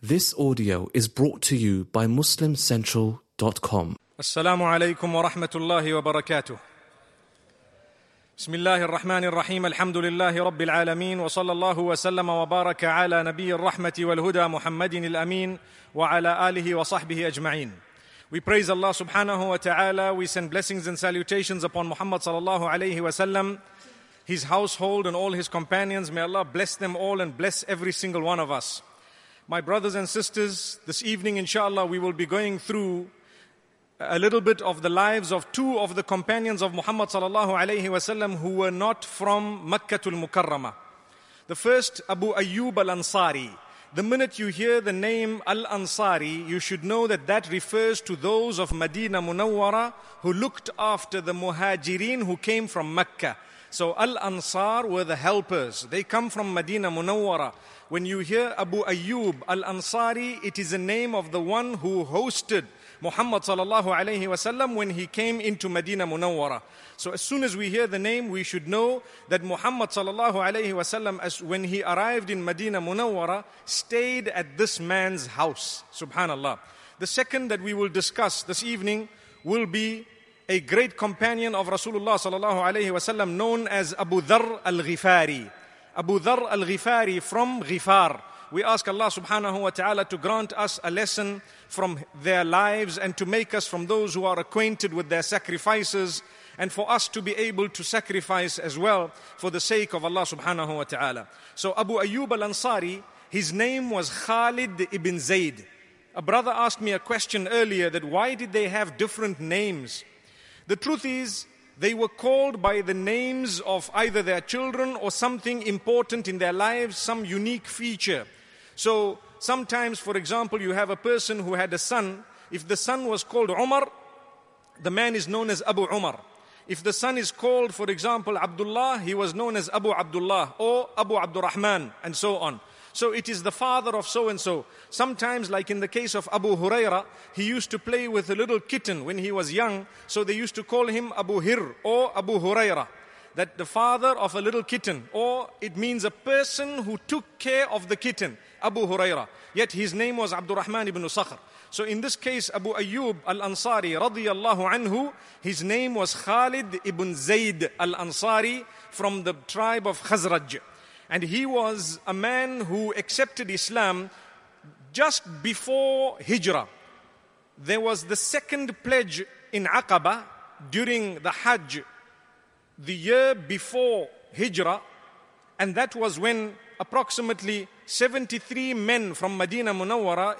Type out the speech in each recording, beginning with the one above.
This audio is brought to you by MuslimCentral.com. السلام عليكم ورحمة الله وبركاته. بسم الله الرحمن الرحيم. الحمد لله رب العالمين، وصلى الله وسلم وبارك على نبي الرحمة والهدى محمد الأمين وعلى آله وصحبه أجمعين. We praise Allah subhanahu wa ta'ala. We send blessings and salutations upon Muhammad sallallahu alayhi wa sallam, his household and all his companions. May Allah bless them all and bless every single one of us. My brothers and sisters, this evening inshallah we will be going through a little bit of the lives of two of the companions of Muhammad sallallahu alayhi wa sallam who were not from Makkatul Mukarramah. The first, Abu Ayyub al-Ansari. The minute you hear the name Al-Ansari, you should know that that refers to those of Medina Munawwara who looked after the Muhajirin who came from Mecca. So Al-Ansar were the helpers. They come from Medina Munawwara. When you hear Abu Ayyub Al-Ansari, it is the name of the one who hosted Muhammad sallallahu alayhi wa sallam when he came into Medina Munawwara. So as soon as we hear the name, we should know that Muhammad sallallahu alayhi wa sallam, when he arrived in Medina Munawwara, stayed at this man's house. Subhanallah. The second that we will discuss this evening will be a great companion of Rasulullah sallallahu alayhi wa sallam known as Abu Dharr al-Ghifari. Abu Dharr al-Ghifari from Ghifar. We ask Allah subhanahu wa ta'ala to grant us a lesson from their lives and to make us from those who are acquainted with their sacrifices, and for us to be able to sacrifice as well for the sake of Allah subhanahu wa ta'ala. So Abu Ayyub al-Ansari, his name was Khalid ibn Zayd. A brother asked me a question earlier that why did they have different names? The truth is, they were called by the names of either their children or something important in their lives, some unique feature. So sometimes, for example, you have a person who had a son. If the son was called Umar, the man is known as Abu Umar. If the son is called, for example, Abdullah, he was known as Abu Abdullah or Abu Abdurrahman, and so on. So it is the father of so-and-so. Sometimes, like in the case of Abu Huraira, he used to play with a little kitten when he was young, so they used to call him Abu Hir or Abu Huraira, that the father of a little kitten, or it means a person who took care of the kitten, Abu Huraira. Yet his name was Abdurrahman ibn Sakhr. So in this case, Abu Ayyub al-Ansari radiyallahu anhu, his name was Khalid ibn Zayd al-Ansari from the tribe of Khazraj. And he was a man who accepted Islam just before Hijrah. There was the second pledge in Aqaba during the Hajj, the year before Hijrah, and that was when approximately 73 men from Medina Munawwara,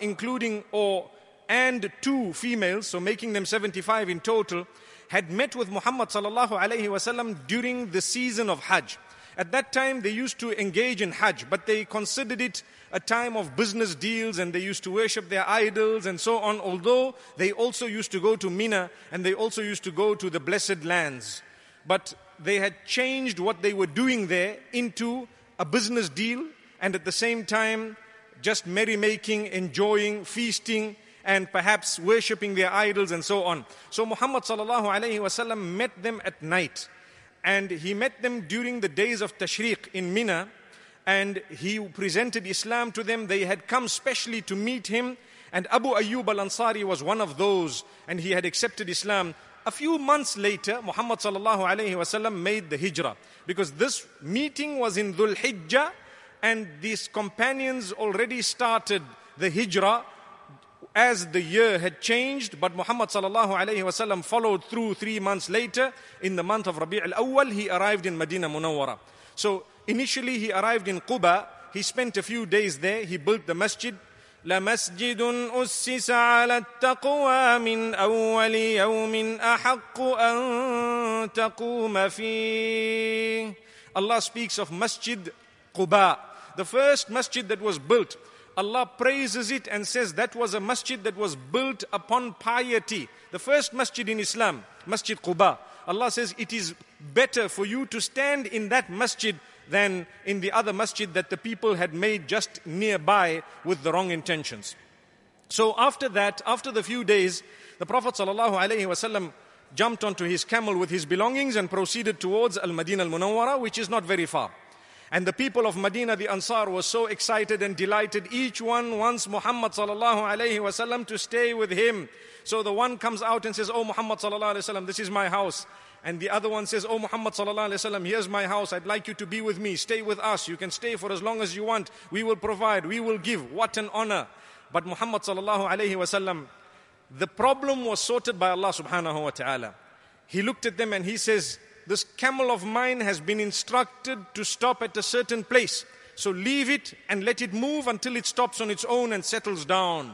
and 2 females, so making them 75 in total, had met with Muhammad sallallahu alayhi wa sallam during the season of Hajj. At that time, they used to engage in Hajj, but they considered it a time of business deals, and they used to worship their idols and so on, although they also used to go to Mina and they also used to go to the blessed lands. But they had changed what they were doing there into a business deal, and at the same time, just merrymaking, enjoying, feasting, and perhaps worshipping their idols and so on. So Muhammad sallallahu alayhi wa sallam met them at night. And he met them during the days of Tashriq in Mina, and he presented Islam to them. They had come specially to meet him, and Abu Ayyub al-Ansari was one of those, and he had accepted Islam. A few months later, Muhammad sallallahu alayhi wa sallam made the hijrah, because this meeting was in Dhul Hijjah, and these companions already started the hijrah as the year had changed, but Muhammad sallallahu alayhi wa sallam followed through 3 months later. In the month of Rabi' al-Awwal, he arrived in Medina Munawwara. So initially he arrived in Quba. He spent a few days there. He built the masjid. لَمَسْجِدٌ أُسِّسَ عَلَى التَّقْوَى مِنْ أَوَّلِ يَوْمٍ أَحَقُّ أَن تَقُومَ فِيهِ. Allah speaks of Masjid Quba, the first masjid that was built. Allah praises it and says that was a masjid that was built upon piety. The first masjid in Islam, Masjid Quba. Allah says it is better for you to stand in that masjid than in the other masjid that the people had made just nearby with the wrong intentions. So after that, after the few days, the Prophet ﷺ jumped onto his camel with his belongings and proceeded towards Al-Madinah Al-Munawwara, which is not very far. And the people of Medina, the Ansar, were so excited and delighted. Each one wants Muhammad sallallahu alayhi wasallam to stay with him. So the one comes out and says, "Oh Muhammad sallallahu alayhi wasallam, this is my house." And the other one says, "Oh Muhammad sallallahu alayhi wasallam, here's my house. I'd like you to be with me. Stay with us. You can stay for as long as you want. We will provide. We will give." What an honor. But Muhammad sallallahu alayhi wasallam, the problem was sorted by Allah subhanahu wa ta'ala. He looked at them and he says, "This camel of mine has been instructed to stop at a certain place. So leave it and let it move until it stops on its own and settles down.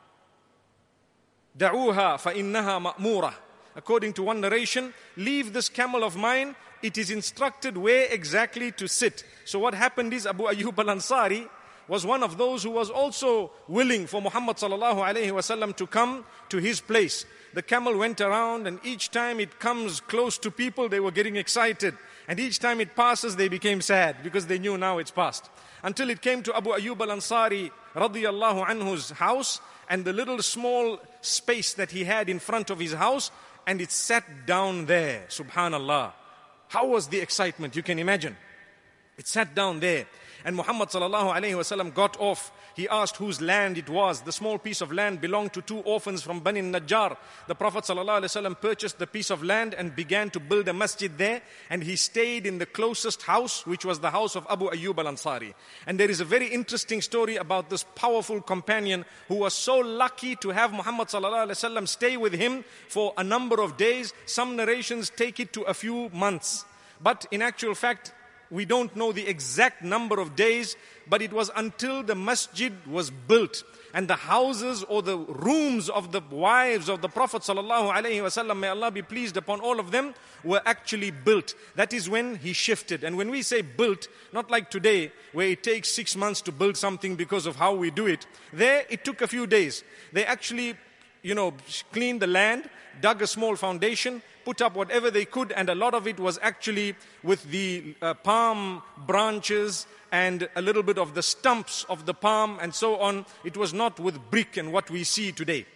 Da'uha fa innaha ma'mura." According to one narration, leave this camel of mine. It is instructed where exactly to sit. So what happened is Abu Ayyub al-Ansari was one of those who was also willing for Muhammad sallallahu alayhi wasallam to come to his place. The camel went around, and each time it comes close to people, they were getting excited. And each time it passes, they became sad because they knew now it's passed. Until it came to Abu Ayyub al-Ansari radiyallahu anhu's house, and the little small space that he had in front of his house, and it sat down there. Subhanallah. How was the excitement? You can imagine. It sat down there. And Muhammad sallallahu alayhi wasallam got off. He asked whose land it was. The small piece of land belonged to two orphans from Bani Najjar. The Prophet sallallahu alayhi wasallam purchased the piece of land and began to build a masjid there. And he stayed in the closest house, which was the house of Abu Ayyub al-Ansari. And there is a very interesting story about this powerful companion who was so lucky to have Muhammad sallallahu alayhi wasallam stay with him for a number of days. Some narrations take it to a few months. But in actual fact, we don't know the exact number of days, but it was until the masjid was built and the houses or the rooms of the wives of the Prophet sallallahu alaihi wasallam, may Allah be pleased upon all of them, were actually built. That is when he shifted. And when we say built, not like today where it takes 6 months to build something because of how we do it. There it took a few days. They actually, cleaned the land, dug a small foundation, put up whatever they could, and a lot of it was actually with the palm branches and a little bit of the stumps of the palm and so on. It was not with brick and what we see today.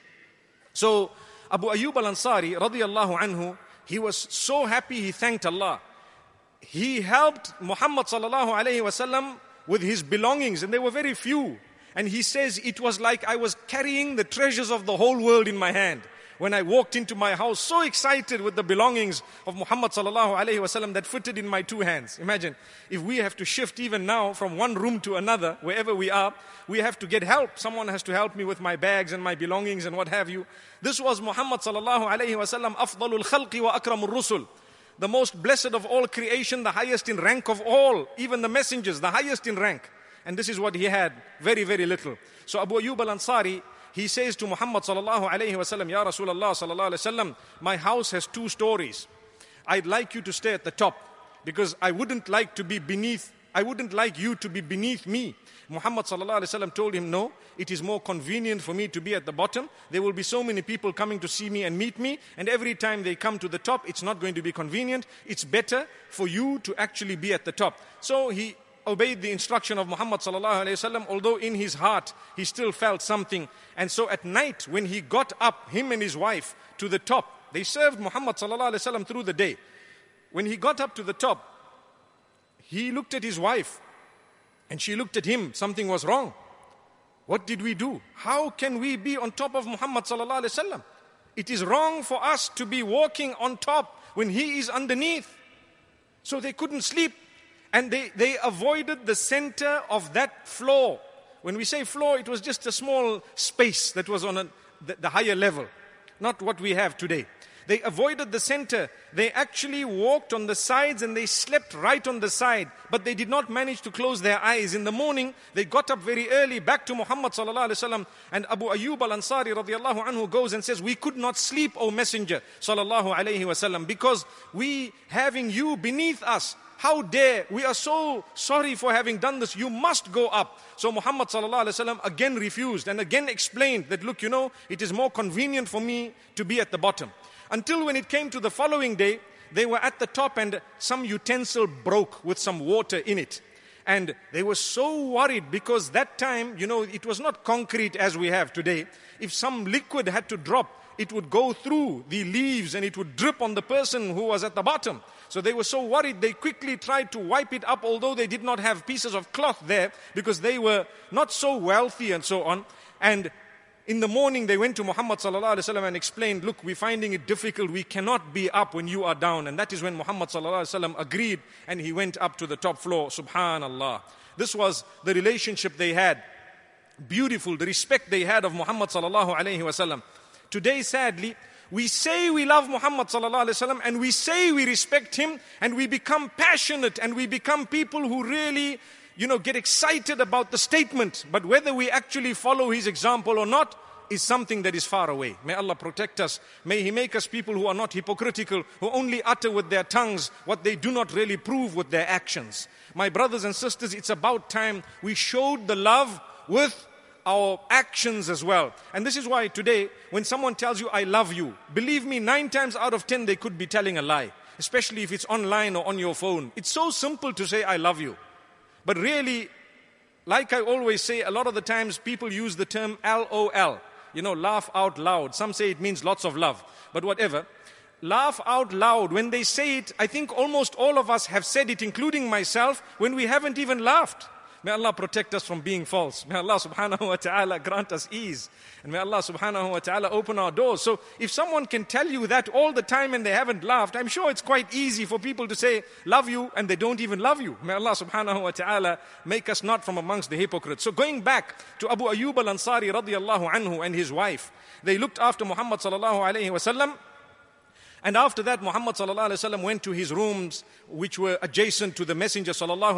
So Abu Ayyub al-Ansari radiyallahu anhu, he was so happy, he thanked Allah. He helped Muhammad sallallahu alayhi wasallam with his belongings, and they were very few. And he says, it was like I was carrying the treasures of the whole world in my hand. When I walked into my house, so excited with the belongings of Muhammad sallallahu alaihi wasallam that fitted in my two hands. Imagine, if we have to shift even now from one room to another, wherever we are, we have to get help. Someone has to help me with my bags and my belongings and what have you. This was Muhammad sallallahu alaihi wasallam, afdalul khalqi wa akramur rusul. The most blessed of all creation, the highest in rank of all, even the messengers, the highest in rank. And this is what he had, very, very little. So Abu Ayyub al-Ansari, he says to Muhammad sallallahu alayhi wasallam, "Ya Rasulullah sallallahu alayhi wasallam, my house has 2 stories. I'd like you to stay at the top because I wouldn't like you to be beneath me." Muhammad sallallahu alayhi wasallam told him, "No, it is more convenient for me to be at the bottom. There will be so many people coming to see me and meet me, and every time they come to the top, it's not going to be convenient. It's better for you to actually be at the top." So he obeyed the instruction of Muhammad sallallahu alayhi wasallam, although in his heart he still felt something. And so at night when he got up, him and his wife, to the top, they served Muhammad sallallahu alayhi wasallam through the day. When he got up to the top, he looked at his wife and she looked at him. Something was wrong. What did we do? How can we be on top of Muhammad sallallahu alayhi wasallam? It is wrong for us to be walking on top when he is underneath. So they couldn't sleep. And they avoided the center of that floor. When we say floor, it was just a small space that was on the higher level, not what we have today. They avoided the center. They actually walked on the sides and they slept right on the side. But they did not manage to close their eyes. In the morning, they got up very early back to Muhammad sallallahu alaihi wasallam. And Abu Ayyub al-Ansari radiyallahu anhu goes and says, "We could not sleep, O Messenger sallallahu alaihi wasallam, because we having you beneath us. How dare, we are so sorry for having done this. You must go up." So Muhammad sallallahu alaihi wasallam again refused and again explained that, "Look, it is more convenient for me to be at the bottom." Until when it came to the following day, they were at the top and some utensil broke with some water in it. And they were so worried because that time, it was not concrete as we have today. If some liquid had to drop, it would go through the leaves and it would drip on the person who was at the bottom. So they were so worried, they quickly tried to wipe it up, although they did not have pieces of cloth there because they were not so wealthy and so on. And in the morning, they went to Muhammad sallallahu alaihi wasallam and explained, look, we're finding it difficult. We cannot be up when you are down. And that is when Muhammad sallallahu alaihi wasallam agreed and he went up to the top floor. Subhanallah. This was the relationship they had. Beautiful, the respect they had of Muhammad sallallahu alaihi wasallam. Today, sadly, we say we love Muhammad sallallahu alaihi wasallam and we say we respect him and we become passionate and we become people who really get excited about the statement, but whether we actually follow his example or not is something that is far away. May Allah protect us. May He make us people who are not hypocritical, who only utter with their tongues what they do not really prove with their actions. My brothers and sisters, it's about time we showed the love with our actions as well. And this is why today, when someone tells you, I love you, believe me, 9 times out of 10, they could be telling a lie, especially if it's online or on your phone. It's so simple to say, I love you. But really, like I always say, a lot of the times people use the term LOL, laugh out loud. Some say it means lots of love, but whatever. Laugh out loud. When they say it, I think almost all of us have said it, including myself, when we haven't even laughed. May Allah protect us from being false. May Allah subhanahu wa ta'ala grant us ease. And may Allah subhanahu wa ta'ala open our doors. So if someone can tell you that all the time and they haven't laughed, I'm sure it's quite easy for people to say, love you, and they don't even love you. May Allah subhanahu wa ta'ala make us not from amongst the hypocrites. So going back to Abu Ayyub al-Ansari radiyallahu anhu and his wife, they looked after Muhammad sallallahu alayhi wa sallam. And after that, Muhammad sallallahu alaihi wasallam went to his rooms, which were adjacent to the Messenger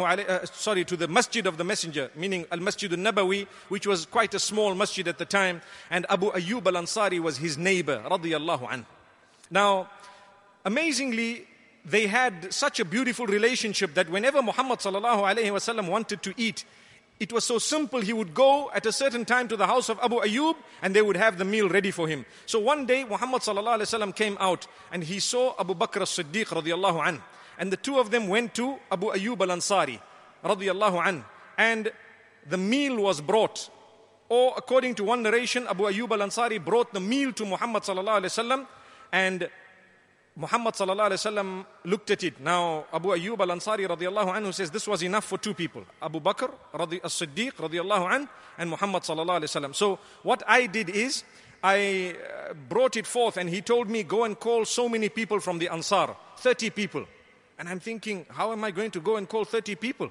to the Masjid of the Messenger, meaning Al-Masjid al-Nabawi, which was quite a small masjid at the time. And Abu Ayyub al-Ansari was his neighbor, radiyallahu anhu. Now, amazingly, they had such a beautiful relationship that whenever Muhammad sallallahu alaihi wasallam wanted to eat, it was so simple. He would go at a certain time to the house of Abu Ayyub and they would have the meal ready for him. So one day Muhammad sallallahu alaihi wasallam came out and he saw Abu Bakr as-Siddiq radiyallahu anhu. And the two of them went to Abu Ayyub al-Ansari radiyallahu anhu. And the meal was brought. Or according to one narration, Abu Ayyub al-Ansari brought the meal to Muhammad sallallahu alaihi wasallam, and Muhammad sallallahu alaihi wasallam looked at it. Now Abu Ayyub al-Ansari radiyallahu anhu says this was enough for 2 people, Abu Bakr as-Siddiq radiyallahu anhu and Muhammad sallallahu alaihi wasallam. So what I did is I brought it forth and he told me, go and call so many people from the Ansar, 30 people. And I'm thinking, how am I going to go and call 30 people?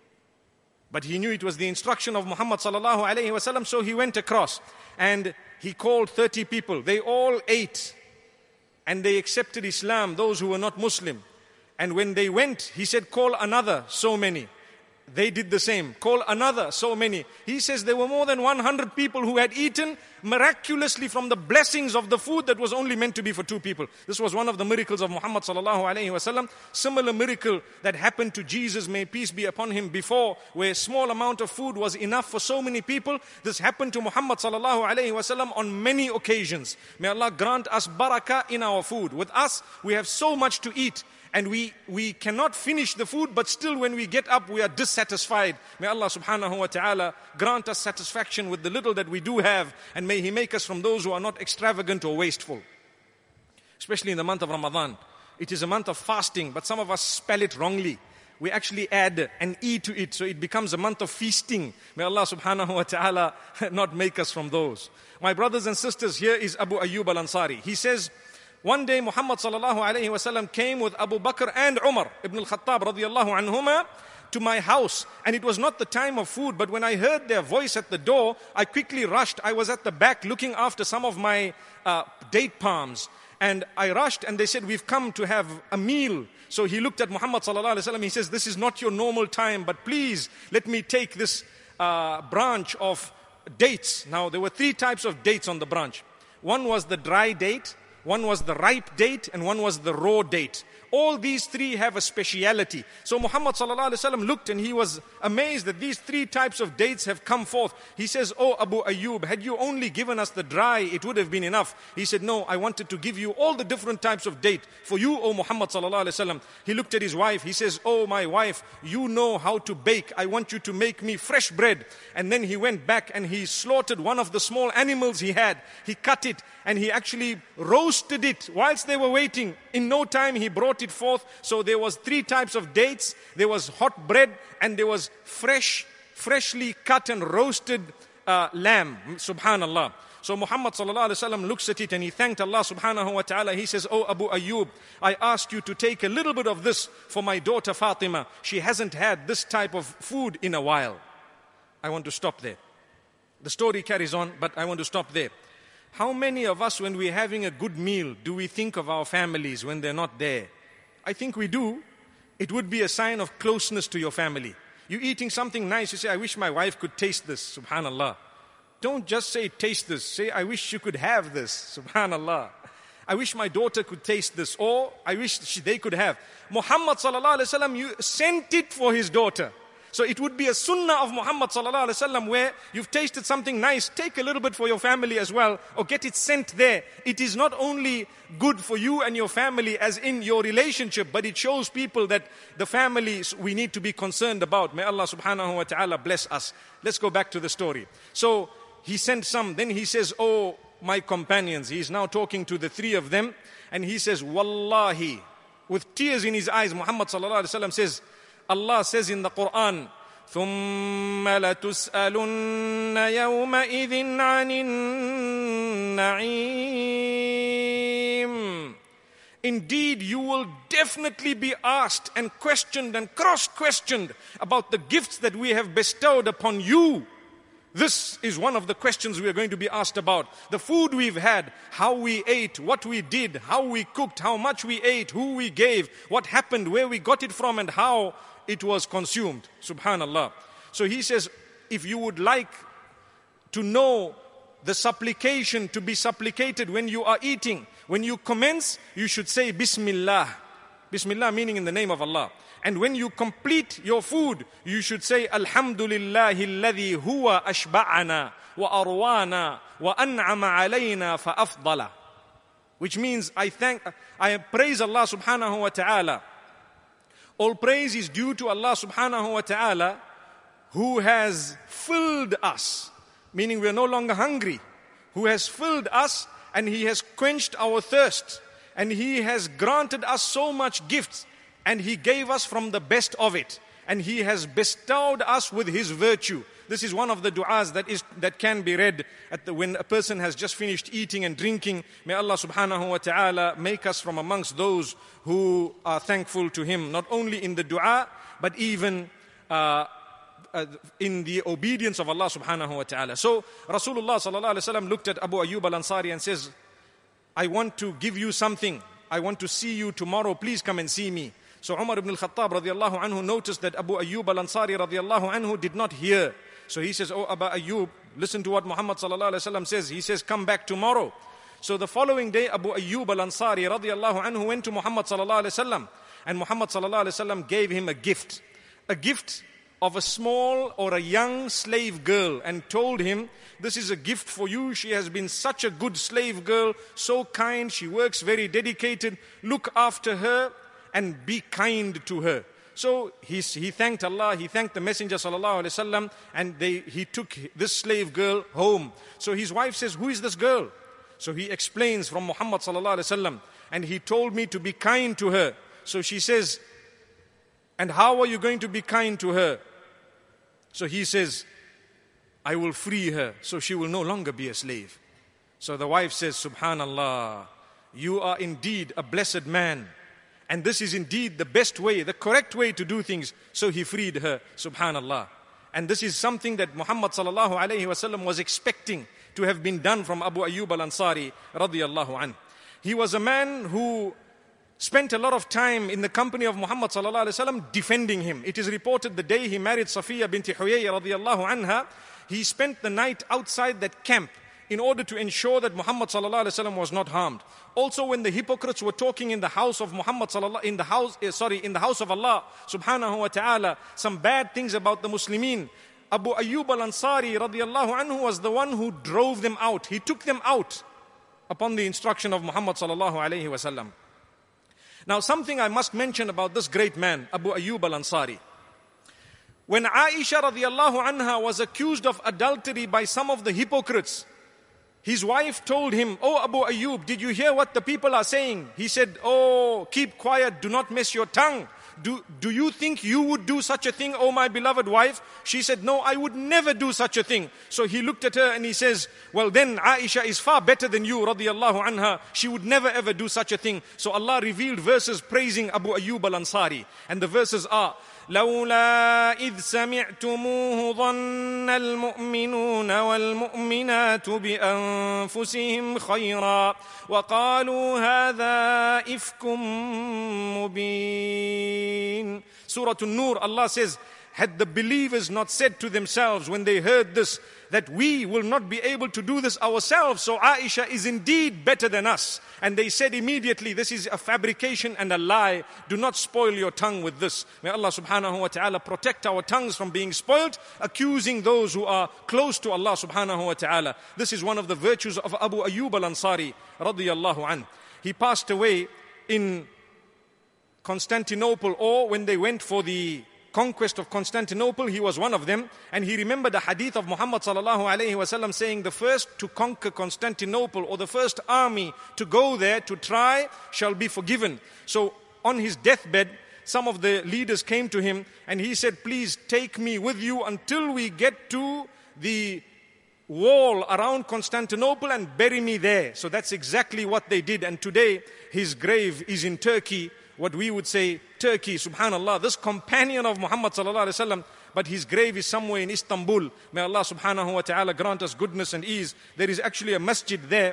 But he knew it was the instruction of Muhammad sallallahu alaihi wasallam, so he went across and he called 30 people. They all ate. And they accepted Islam, those who were not Muslim. And when they went, he said, call another so many. They did the same. Call another so many. He says there were more than 100 people who had eaten miraculously from the blessings of the food that was only meant to be for 2 people. This was one of the miracles of Muhammad sallallahu alaihi wasallam. Similar miracle that happened to Jesus, may peace be upon him, before, where a small amount of food was enough for so many people. This happened to Muhammad sallallahu alaihi wasallam on many occasions. May Allah grant us barakah in our food. With us, we have so much to eat. And we cannot finish the food, but still when we get up, we are dissatisfied. May Allah subhanahu wa ta'ala grant us satisfaction with the little that we do have. And may He make us from those who are not extravagant or wasteful. Especially in the month of Ramadan. It is a month of fasting, but some of us spell it wrongly. We actually add an E to it, so it becomes a month of feasting. May Allah subhanahu wa ta'ala not make us from those. My brothers and sisters, here is Abu Ayyub al-Ansari. He says, one day Muhammad sallallahu alayhi wasallam came with Abu Bakr and Umar ibn al-Khattab radiyallahu anhuma to my house, and it was not the time of food, but when I heard their voice at the door, I quickly rushed. I was at the back looking after some of my date palms, and I rushed and they said, we've come to have a meal. So he looked at Muhammad sallallahu alayhi wasallam. He says, this is not your normal time, but please let me take this branch of dates. Now there were 3 types of dates on the branch. One was the dry date, one was the ripe date, and one was the raw date. All these three have a speciality. So Muhammad sallallahu alaihi wasallam looked and he was amazed that these three types of dates have come forth. He says, "Oh Abu Ayyub, had you only given us the dry, it would have been enough." He said, "No, I wanted to give you all the different types of date for you, O Muhammad sallallahu alaihi wasallam." He looked at his wife. He says, "Oh my wife, you know how to bake. I want you to make me fresh bread." And then he went back and he slaughtered one of the small animals he had. He cut it and he actually roasted it whilst they were waiting. In no time he brought it forth. So there was three types of dates. There was hot bread and there was freshly cut and roasted lamb. Subhanallah. So Muhammad sallallahu alaihi wasallam looks at it and he thanked Allah subhanahu wa ta'ala. He says, "Oh Abu Ayyub, I asked you to take a little bit of this for my daughter Fatima. She hasn't had this type of food in a while." I want to stop there. The story carries on, but I want to stop there. How many of us, when we're having a good meal, do we think of our families when they're not there? I think we do. It would be a sign of closeness to your family. You're eating something nice, you say, "I wish my wife could taste this." Subhanallah. Don't just say, "Taste this." Say, "I wish you could have this." Subhanallah. "I wish my daughter could taste this," or "I wish they could have." Muhammad sallallahu alaihi wasallam, you sent it for his daughter. So it would be a sunnah of Muhammad sallallahu alaihi wasallam where you've tasted something nice, take a little bit for your family as well, or get it sent there. It is not only good for you and your family as in your relationship, but it shows people that the families we need to be concerned about. May Allah subhanahu wa ta'ala bless us. Let's go back to the story. So he sent some, then he says, "Oh my companions," he's now talking to the three of them, and he says, "Wallahi," with tears in his eyes, Muhammad sallallahu alaihi wasallam says, Allah says in the Quran, ثُمَّ لَتُسْأَلُنَّ يَوْمَئِذٍ عَنِ النَّعِيمِ. Indeed, you will definitely be asked and questioned and cross-questioned about the gifts that we have bestowed upon you. This is one of the questions we are going to be asked about. The food we've had, how we ate, what we did, how we cooked, how much we ate, who we gave, what happened, where we got it from, and how it was consumed. Subhanallah. So he says, if you would like to know the supplication to be supplicated when you are eating, when you commence, you should say Bismillah. Bismillah meaning in the name of Allah. And when you complete your food, you should say Alhamdulillahi alladhi huwa ashba'ana wa arwana wa an'ama alayna fa afdala. Which means I praise Allah subhanahu wa ta'ala. All praise is due to Allah subhanahu wa ta'ala who has filled us, meaning we are no longer hungry, who has filled us and He has quenched our thirst and He has granted us so much gifts and He gave us from the best of it and He has bestowed us with His virtue. This is one of the du'as that can be read when a person has just finished eating and drinking. May Allah subhanahu wa ta'ala make us from amongst those who are thankful to Him, not only in the du'a, but even in the obedience of Allah subhanahu wa ta'ala. So Rasulullah sallallahu alaihi wasallam looked at Abu Ayyub al-Ansari and says, "I want to give you something. I want to see you tomorrow. Please come and see me." So Umar ibn al-Khattab radiallahu anhu noticed that Abu Ayyub al-Ansari radiallahu anhu did not hear. So he says, "Oh Abu Ayyub, listen to what Muhammad sallallahu alaihi wasallam says." He says, "Come back tomorrow." So the following day, Abu Ayyub al-Ansari radiallahu anhu went to Muhammad sallallahu alaihi wasallam, and Muhammad sallallahu alaihi wasallam gave him a gift of a small or a young slave girl, and told him, "This is a gift for you. She has been such a good slave girl, so kind. She works very dedicated. Look after her and be kind to her." So he thanked Allah, he thanked the Messenger sallallahu alaihi wasallam, and he took this slave girl home. So his wife says, "Who is this girl?" So he explains from Muhammad sallallahu alaihi wasallam, and he told me to be kind to her. So she says, "And how are you going to be kind to her?" So he says, "I will free her, so she will no longer be a slave." So the wife says, "Subhanallah, you are indeed a blessed man. And this is indeed the best way, the correct way to do things." So he freed her, subhanallah. And this is something that Muhammad sallallahu alayhi wasallam was expecting to have been done from Abu Ayyub al-Ansari radiyallahu anhu. He was a man who spent a lot of time in the company of Muhammad sallallahu alayhi wasallam defending him. It is reported the day he married Safiya binti Huyay radiyallahu anha, he spent the night outside that camp in order to ensure that Muhammad sallallahu alaihi wasallam was not harmed. Also, when the hypocrites were talking in the house of Muhammad sallallahu in the house of Allah subhanahu wa ta'ala, some bad things about the Muslimin, Abu Ayyub al-Ansari radiyallahu anhu was the one who drove them out. He took them out upon the instruction of Muhammad sallallahu alaihi wasallam. Now, something I must mention about this great man, Abu Ayyub al-Ansari. When Aisha radiyallahu anha was accused of adultery by some of the hypocrites, his wife told him, "Oh Abu Ayyub, did you hear what the people are saying?" He said, "Oh, keep quiet, do not mess your tongue. Do you think you would do such a thing, oh my beloved wife?" She said, "No, I would never do such a thing." So he looked at her and he says, "Well then, Aisha is far better than you, radiyallahu anha. She would never ever do such a thing." So Allah revealed verses praising Abu Ayyub al-Ansari. And the verses are, لولا إذ سمعتموه ظن المؤمنون والمؤمنات بأنفسهم خيرا وقالوا هذا إفك مبين. Surah An-Nur, Allah says, had the believers not said to themselves when they heard this, that we will not be able to do this ourselves, so Aisha is indeed better than us. And they said immediately, this is a fabrication and a lie. Do not spoil your tongue with this. May Allah subhanahu wa ta'ala protect our tongues from being spoiled, accusing those who are close to Allah subhanahu wa ta'ala. This is one of the virtues of Abu Ayyub al-Ansari radiyallahu anhu. He passed away in Constantinople, or when they went for the conquest of Constantinople, he was one of them. And he remembered the hadith of Muhammad sallallahu alayhi wasallam saying, the first to conquer Constantinople, or the first army to go there to try, shall be forgiven. So on his deathbed, some of the leaders came to him and he said, "Please take me with you until we get to the wall around Constantinople and bury me there." So that's exactly what they did. And today his grave is in Turkey, what we would say Turkey, subhanallah, this companion of Muhammad sallallahu alaihi wasallam, but his grave is somewhere in Istanbul. May Allah subhanahu wa ta'ala grant us goodness and ease. There is actually a masjid there,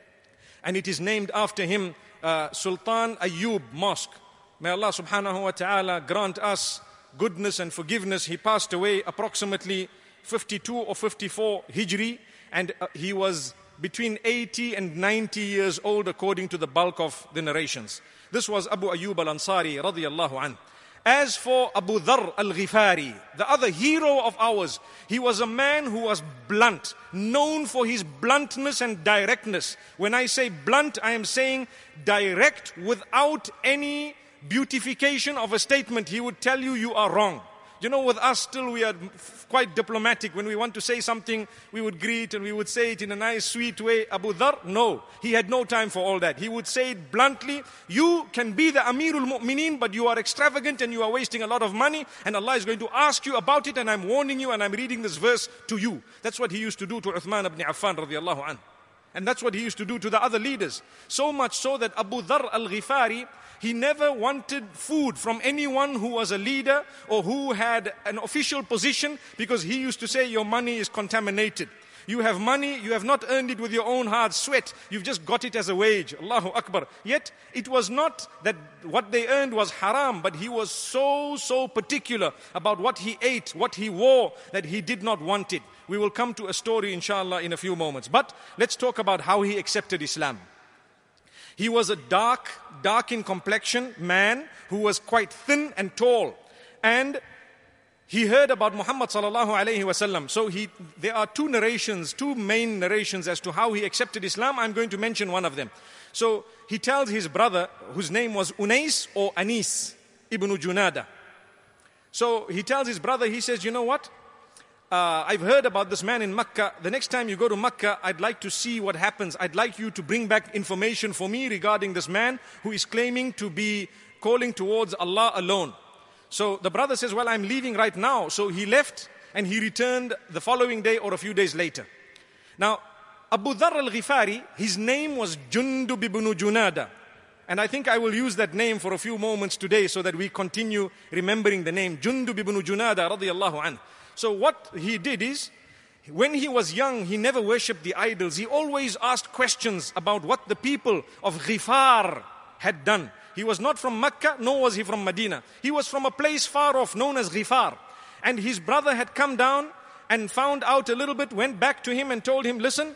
and it is named after him, Sultan Ayyub Mosque. May Allah subhanahu wa ta'ala grant us goodness and forgiveness. He passed away approximately 52 or 54 Hijri, and he was between 80 and 90 years old according to the bulk of the narrations. This was Abu Ayyub al-Ansari radiyallahu anhu. As for Abu Dharr al-Ghifari, the other hero of ours, he was a man who was blunt, known for his bluntness and directness. When I say blunt, I am saying direct without any beautification of a statement. He would tell you, you are wrong. You know, with us still we are quite diplomatic. When we want to say something, we would greet and we would say it in a nice, sweet way. Abu Dharr, no. He had no time for all that. He would say it bluntly. You can be the Amirul Mu'mineen, but you are extravagant and you are wasting a lot of money, and Allah is going to ask you about it, and I'm warning you and I'm reading this verse to you. That's what he used to do to Uthman ibn Affan radiyallahu anhu. And that's what he used to do to the other leaders. So much so that Abu Dharr al-Ghifari, he never wanted food from anyone who was a leader or who had an official position, because he used to say, your money is contaminated. You have money, you have not earned it with your own hard sweat. You've just got it as a wage. Allahu Akbar. Yet, it was not that what they earned was haram, but he was so particular about what he ate, what he wore, that he did not want it. We will come to a story, inshallah, in a few moments. But let's talk about how he accepted Islam. He was a dark in complexion man who was quite thin and tall. And he heard about Muhammad sallallahu alayhi wasallam. So there are two main narrations as to how he accepted Islam. I'm going to mention one of them. So he tells his brother, whose name was Unais or Anis ibn Junada. So he tells his brother, he says, you know what? I've heard about this man in Makkah. The next time you go to Makkah, I'd like to see what happens. I'd like you to bring back information for me regarding this man who is claiming to be calling towards Allah alone. So the brother says, well, I'm leaving right now. So he left and he returned the following day or a few days later. Now, Abu Dharr al-Ghifari, his name was Jundub ibn Junada. And I think I will use that name for a few moments today so that we continue remembering the name. Jundub ibn Junada radiyallahu anhu. So what he did is, when he was young, he never worshipped the idols. He always asked questions about what the people of Ghifar had done. He was not from Mecca, nor was he from Medina. He was from a place far off known as Ghifar. And his brother had come down and found out a little bit, went back to him and told him, listen,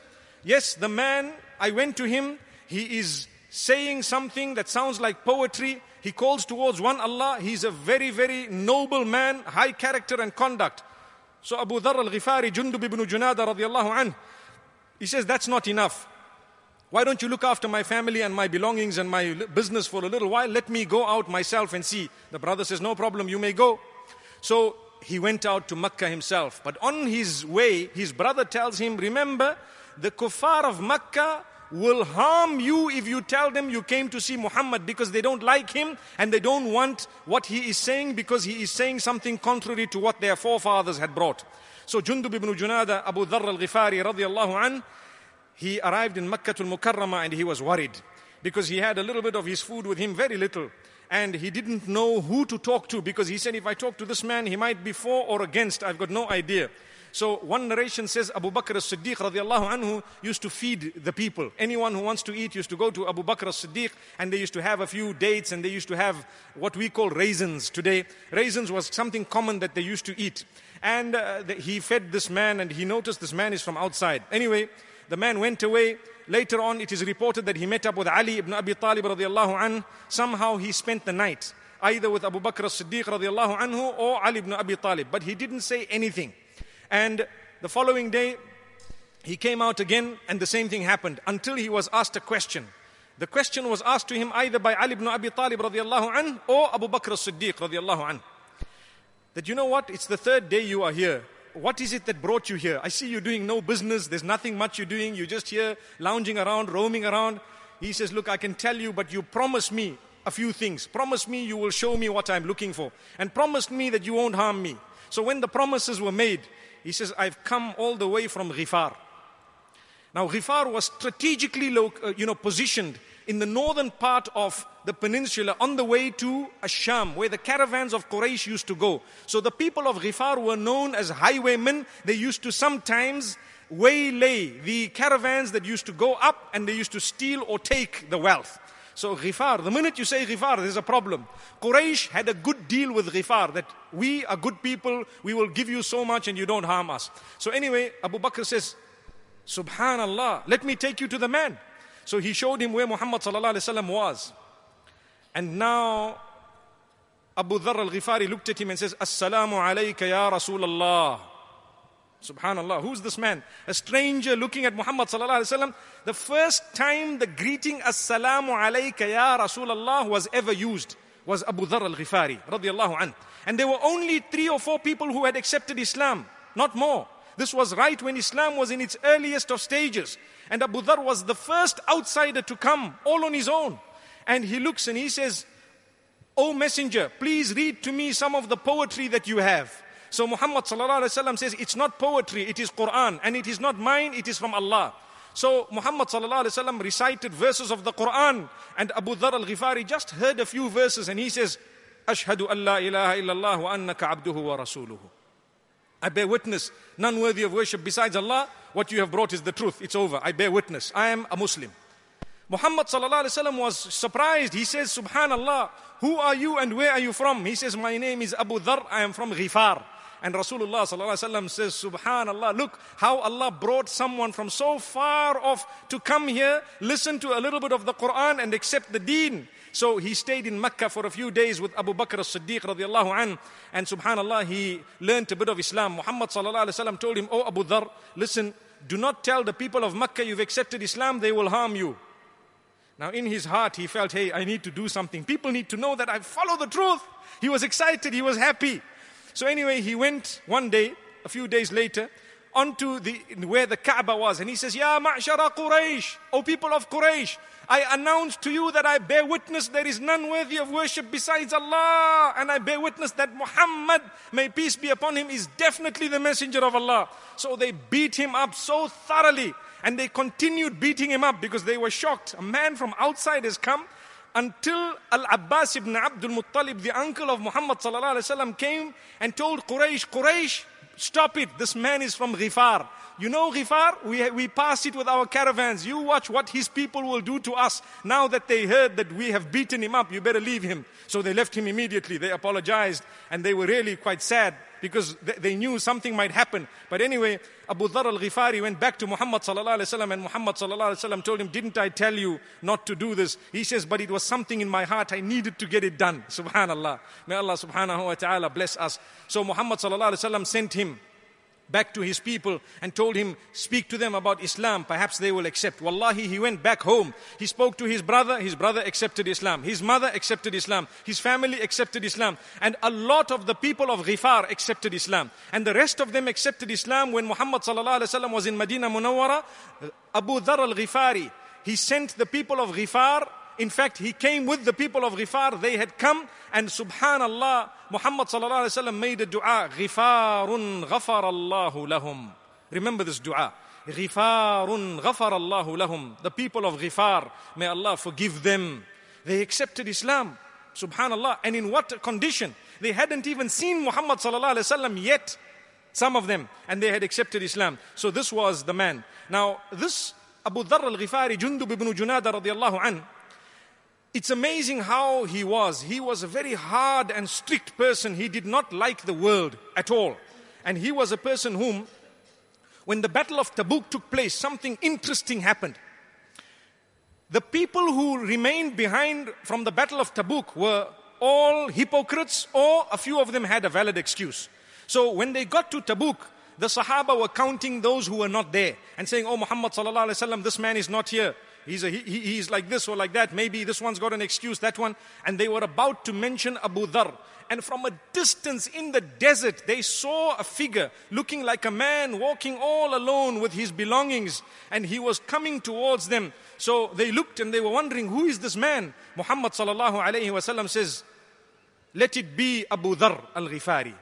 Yes, the man, I went to him, he is saying something that sounds like poetry. He calls towards one Allah. He's a very, very noble man, high character and conduct. So Abu Dharr al-Ghifari, Jundub ibn Junada radiallahu anhu, he says, that's not enough. Why don't you look after my family and my belongings and my business for a little while? Let me go out myself and see. The brother says, no problem, you may go. So he went out to Makkah himself. But on his way, his brother tells him, remember, the kuffar of Makkah will harm you if you tell them you came to see Muhammad, because they don't like him and they don't want what he is saying, because he is saying something contrary to what their forefathers had brought. So Jundub ibn Junada, Abu Dharr al-Ghifari radiallahu anhu, he arrived in Makkah al-Mukarramah and he was worried because he had a little bit of his food with him, very little. And he didn't know who to talk to, because he said, if I talk to this man, he might be for or against. I've got no idea. So one narration says Abu Bakr as-Siddiq radiallahu anhu used to feed the people. Anyone who wants to eat used to go to Abu Bakr as-Siddiq, and they used to have a few dates, and they used to have what we call raisins today. Raisins was something common that they used to eat. And he fed this man, and he noticed this man is from outside. Anyway, the man went away. Later on, it is reported that he met up with Ali ibn Abi Talib radiallahu anhu. Somehow he spent the night, either with Abu Bakr as-Siddiq radiallahu anhu or Ali ibn Abi Talib. But he didn't say anything. And the following day, he came out again, and the same thing happened, until he was asked a question. The question was asked to him either by Ali ibn Abi Talib radiallahu anhu or Abu Bakr as-Siddiq radiallahu anhu. That, you know what, it's the third day you are here. What is it that brought you here? I see you doing no business. There's nothing much you're doing. You're just here lounging around, roaming around. He says, look, I can tell you, but you promise me a few things. Promise me you will show me what I'm looking for. And promise me that you won't harm me. So when the promises were made, he says, I've come all the way from Ghifar. Now Ghifar was strategically positioned in the northern part of the peninsula on the way to Asham, where the caravans of Quraysh used to go. So the people of Ghifar were known as highwaymen. They used to sometimes waylay the caravans that used to go up, and they used to steal or take the wealth. So Ghifar, the minute you say Ghifar, there's a problem. Quraysh had a good deal with Ghifar, that we are good people, we will give you so much and you don't harm us. So anyway, Abu Bakr says, Subhanallah, let me take you to the man. So he showed him where Muhammad sallallahu alaihi wasallam was. And now Abu Dharr al-Ghifari looked at him and says, Assalamu alayka ya Rasulallah. Subhanallah, who's this man? A stranger looking at Muhammad sallallahu alaihi wasallam. The first time the greeting Assalamu alayka ya Rasulallah was ever used was Abu Dharr al-Ghifari radiyallahu anhu. And there were only 3 or 4 people who had accepted Islam, not more. This was right when Islam was in its earliest of stages. And Abu Dharr was the first outsider to come, all on his own. And he looks and he says, O messenger, please read to me some of the poetry that you have. So Muhammad sallallahu alaihi wasallam says, it's not poetry, it is Quran. And it is not mine, it is from Allah. So Muhammad sallallahu alaihi wasallam recited verses of the Quran. And Abu Dharr al-Ghifari just heard a few verses and he says, Ashhadu an la ilaha illallah wa annaka abduhu wa rasuluhu. I bear witness, none worthy of worship besides Allah. What you have brought is the truth. It's over. I bear witness. I am a Muslim. Muhammad sallallahu alaihi wasallam was surprised. He says, Subhanallah, who are you and where are you from? He says, my name is Abu Dharr. I am from Ghifar. And Rasulullah sallallahu alaihi wasallam says, Subhanallah, look how Allah brought someone from so far off to come here, listen to a little bit of the Quran and accept the deen. So he stayed in Mecca for a few days with Abu Bakr as-Siddiq radiallahu anhu. And subhanallah, he learned a bit of Islam. Muhammad sallallahu alaihi wasallam told him, Oh Abu Dharr, listen, do not tell the people of Mecca you've accepted Islam, they will harm you. Now in his heart he felt, hey, I need to do something. People need to know that I follow the truth. He was excited, he was happy. So anyway, he went one day, a few days later, onto where the Kaaba was. And he says, Ya ma'shara Quraysh, O people of Quraysh, I announce to you that I bear witness there is none worthy of worship besides Allah. And I bear witness that Muhammad, may peace be upon him, is definitely the messenger of Allah. So they beat him up so thoroughly. And they continued beating him up because they were shocked. A man from outside has come, until Al-Abbas ibn Abdul Muttalib, the uncle of Muhammad sallallahu alaihi wasallam, came and told Quraysh, stop it, this man is from Ghifar. You know Ghifar, we pass it with our caravans. You watch what his people will do to us. Now that they heard that we have beaten him up, you better leave him. So they left him immediately. They apologized and they were really quite sad because they knew something might happen. But anyway, Abu Dharr al-Ghifari went back to Muhammad sallallahu alaihi wasallam, and Muhammad sallallahu alaihi wasallam told him, didn't I tell you not to do this? He says, but it was something in my heart. I needed to get it done. Subhanallah. May Allah subhanahu wa ta'ala bless us. So Muhammad sallallahu alaihi wasallam sent him back to his people and told him, speak to them about Islam, perhaps they will accept. Wallahi, he went back home. He spoke to his brother accepted Islam. His mother accepted Islam. His family accepted Islam. And a lot of the people of Ghifar accepted Islam. And the rest of them accepted Islam when Muhammad sallallahu alaihi wasallam was in Medina Munawwara. Abu Dharr al-Ghifari, he sent the people of Ghifar. In fact, he came with the people of Ghifar. They had come, and subhanallah, Muhammad sallallahu alaihi wasallam made a dua. Ghifarun ghafarallahu lahum. Remember this dua. Ghifarun ghafarallahu lahum. The people of Ghifar, may Allah forgive them. They accepted Islam. Subhanallah. And in what condition? They hadn't even seen Muhammad sallallahu alaihi wasallam yet. Some of them. And they had accepted Islam. So this was the man. Now, this Abu Dharr al-Ghifari, Jundub ibn Junada radiallahu anhu, it's amazing how he was. He was a very hard and strict person. He did not like the world at all. And he was a person whom, when the Battle of Tabuk took place, something interesting happened. The people who remained behind from the Battle of Tabuk were all hypocrites, or a few of them had a valid excuse. So when they got to Tabuk, the Sahaba were counting those who were not there and saying, oh Muhammad sallallahu alaihi wasallam, this man is not here. He's like this or like that. Maybe this one's got an excuse, that one. And they were about to mention Abu Dharr. And from a distance in the desert, they saw a figure looking like a man walking all alone with his belongings. And he was coming towards them. So they looked and they were wondering, who is this man? Muhammad sallallahu alayhi wasallam says, let it be Abu Dharr al-Ghifari.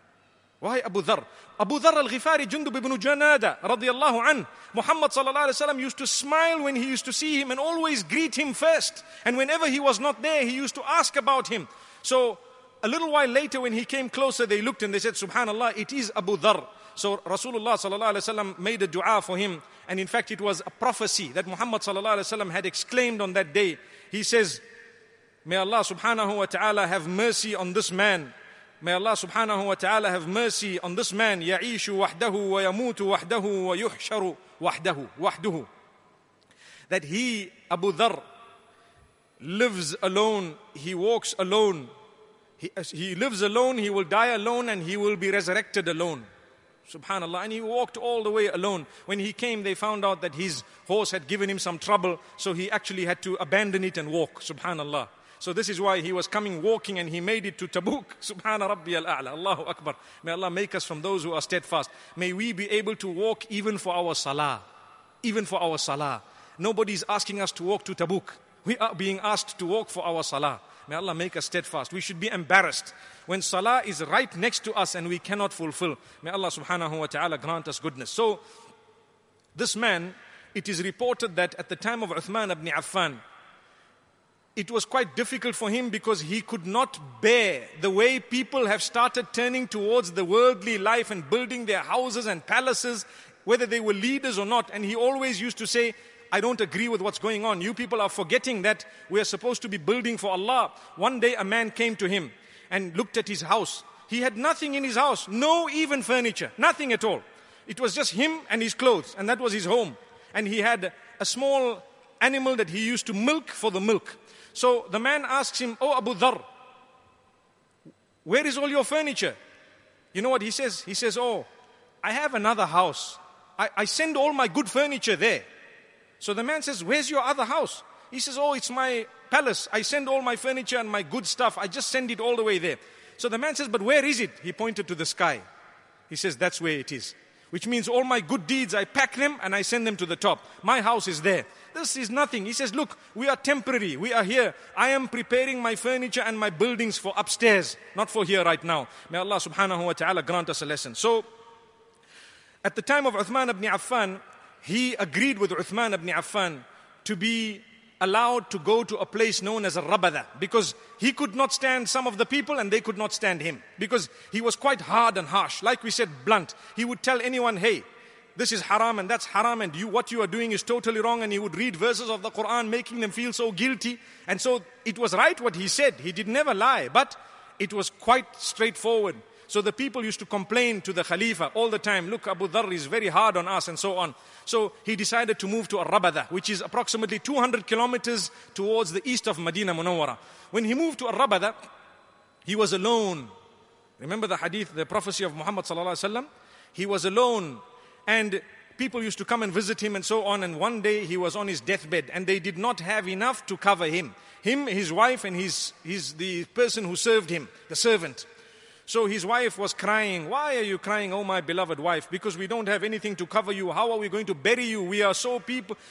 Why Abu Dharr? Abu Dharr al-Ghifari, Jundub ibn Junada radiyallahu anhu. Muhammad sallallahu alaihi wasallam used to smile when he used to see him and always greet him first. And whenever he was not there, he used to ask about him. So a little while later when he came closer, they looked and they said, subhanallah, it is Abu Dharr. So Rasulullah sallallahu alaihi wasallam made a dua for him. And in fact, it was a prophecy that Muhammad sallallahu alaihi wasallam had exclaimed on that day. He says, may Allah subhanahu wa ta'ala have mercy on this man. May Allah subhanahu wa ta'ala have mercy on this man. يَعِيشُ وَحْدَهُ وَيَمُوتُ وَحْدَهُ وَيُحْشَرُ وَحْدَهُ. That he, Abu Dharr, lives alone, he walks alone. He lives alone, he will die alone, and he will be resurrected alone. Subhanallah. And he walked all the way alone. When he came, they found out that his horse had given him some trouble, so he actually had to abandon it and walk. Subhanallah. So this is why he was coming walking and he made it to Tabuk. Subhana Rabbi al-A'la. Allahu Akbar. May Allah make us from those who are steadfast. May we be able to walk even for our salah. Even for our salah. Nobody is asking us to walk to Tabuk. We are being asked to walk for our salah. May Allah make us steadfast. We should be embarrassed when salah is right next to us and we cannot fulfill. May Allah subhanahu wa ta'ala grant us goodness. So, this man, it is reported that at the time of Uthman ibn Affan, it was quite difficult for him because he could not bear the way people have started turning towards the worldly life and building their houses and palaces, whether they were leaders or not. And he always used to say, I don't agree with what's going on. You people are forgetting that we are supposed to be building for Allah. One day a man came to him and looked at his house. He had nothing in his house, no even furniture, nothing at all. It was just him and his clothes, and that was his home. And he had a small animal that he used to milk for the milk. So the man asks him, oh Abu Dharr, where is all your furniture? You know what he says? He says, oh, I have another house. I send all my good furniture there. So the man says, where's your other house? He says, oh, it's my palace. I send all my furniture and my good stuff. I just send it all the way there. So the man says, but where is it? He pointed to the sky. He says, that's where it is. Which means all my good deeds, I pack them and I send them to the top. My house is there. This is nothing. He says, look, we are temporary. We are here. I am preparing my furniture and my buildings for upstairs, not for here right now. May Allah subhanahu wa ta'ala grant us a lesson. So, at the time of Uthman ibn Affan, he agreed with Uthman ibn Affan to be allowed to go to a place known as a Rabada, because he could not stand some of the people and they could not stand him, because he was quite hard and harsh. Like we said, blunt. He would tell anyone, hey, this is haram and that's haram and what you are doing is totally wrong, and he would read verses of the Quran making them feel so guilty. And so it was right what he said. He did never lie, but it was quite straightforward. So the people used to complain to the Khalifa all the time, look, Abu Dharr is very hard on us and so on. So he decided to move to Ar-Rabada, which is approximately 200 kilometers towards the east of Medina Munawwara. When he moved to Ar-Rabada, he was alone. Remember the hadith, the prophecy of Muhammad sallallahu alaihi wasallam? He was alone, and people used to come and visit him and so on. And one day he was on his deathbed, and they did not have enough to cover him. Him, his wife, and the person who served him, the servant. So his wife was crying, why are you crying, oh my beloved wife? Because we don't have anything to cover you. How are we going to bury you? We are so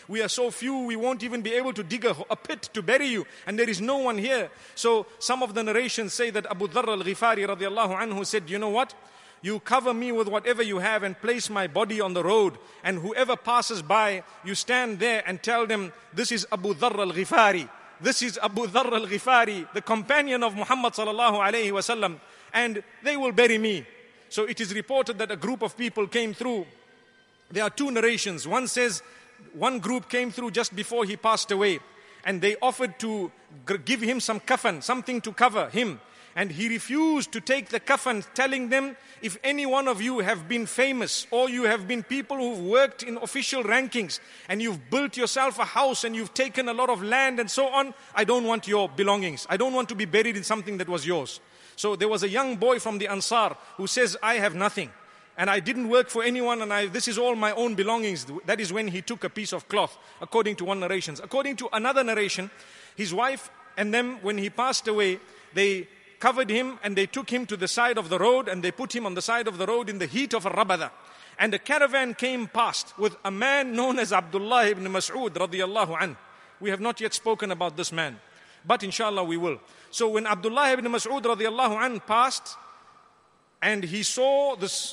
few, we won't even be able to dig a pit to bury you. And there is no one here. So some of the narrations say that Abu Dharr al-Ghifari radiallahu anhu said, you know what? You cover me with whatever you have and place my body on the road. And whoever passes by, you stand there and tell them, this is Abu Dharr al-Ghifari. This is Abu Dharr al-Ghifari, the companion of Muhammad sallallahu alayhi wa sallam. And they will bury me. So it is reported that a group of people came through. There are two narrations. One says one group came through just before he passed away, and they offered to give him some kafan, something to cover him. And he refused to take the kafan, telling them, if any one of you have been famous, or you have been people who've worked in official rankings, and you've built yourself a house and you've taken a lot of land and so on, I don't want your belongings. I don't want to be buried in something that was yours. So there was a young boy from the Ansar who says, I have nothing, and I didn't work for anyone, and this is all my own belongings. That is when he took a piece of cloth, according to one narration. According to another narration, his wife and them, when he passed away, they covered him and they took him to the side of the road, and they put him on the side of the road in the heat of Ar-Rabada. And a caravan came past with a man known as Abdullah ibn Mas'ud radiyallahu anhu. We have not yet spoken about this man, but inshallah we will. So when Abdullah ibn Mas'ud radiallahu anhu passed, and he saw this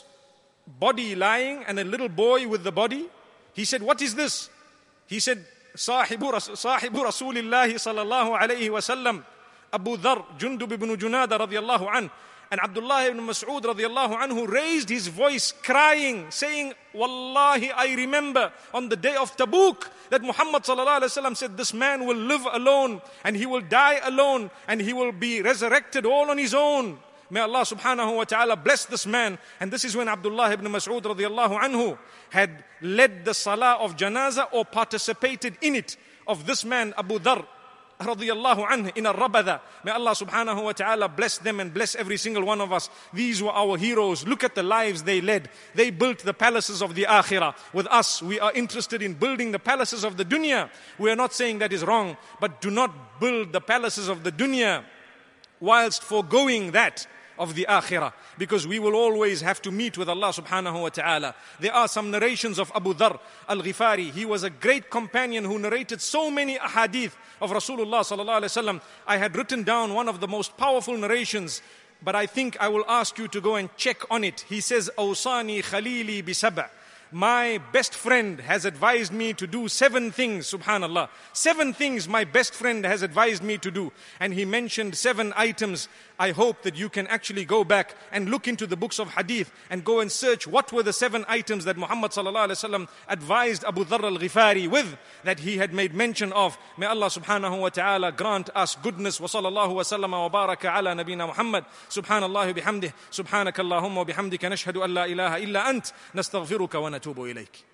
body lying and a little boy with the body, he said, what is this? He said, Sahibu Rasulillahi sallallahu alayhi wa sallam, Abu Dharr, Jundub ibn Junada radiallahu anhu. And Abdullah ibn Mas'ud radiallahu anhu raised his voice crying, saying, Wallahi, I remember on the day of Tabuk that Muhammad sallallahu alaihi wasallam said, this man will live alone and he will die alone and he will be resurrected all on his own. May Allah subhanahu wa ta'ala bless this man. And this is when Abdullah ibn Mas'ud radiallahu anhu had led the salah of janazah, or participated in it, of this man Abu Dharr radiyallahu anhu in Ar-Rabada. May Allah subhanahu wa ta'ala bless them and bless every single one of us. These were our heroes. Look at the lives they led. They built the palaces of the akhirah. With us, we are interested in building the palaces of the dunya. We are not saying that is wrong, but do not build the palaces of the dunya whilst foregoing that of the akhirah, because we will always have to meet with Allah subhanahu wa ta'ala. There are some narrations of Abu Dharr al-Ghifari. He was a great companion who narrated so many ahadith of Rasulullah sallallahu alaihi wasallam. I had written down one of the most powerful narrations, but I think I will ask you to go and check on it. He says, Awsani Khalili bi-sab'a. My best friend has advised me to do 7 things, subhanallah. 7 things my best friend has advised me to do. And he mentioned 7 items. I hope that you can actually go back and look into the books of hadith and go and search what were the 7 items that Muhammad sallallahu alaihi wasallam advised Abu Dharr al-Ghifari with, that he had made mention of. May Allah subhanahu wa ta'ala grant us goodness. Wa sallallahu wa sallama wa baraka ala nabina Muhammad. Subhanallah bihamdih. Subhanakallahumma wa bihamdika nashhadu an la ilaha illa ant. Nastaghfiruka wa natubu ilayk.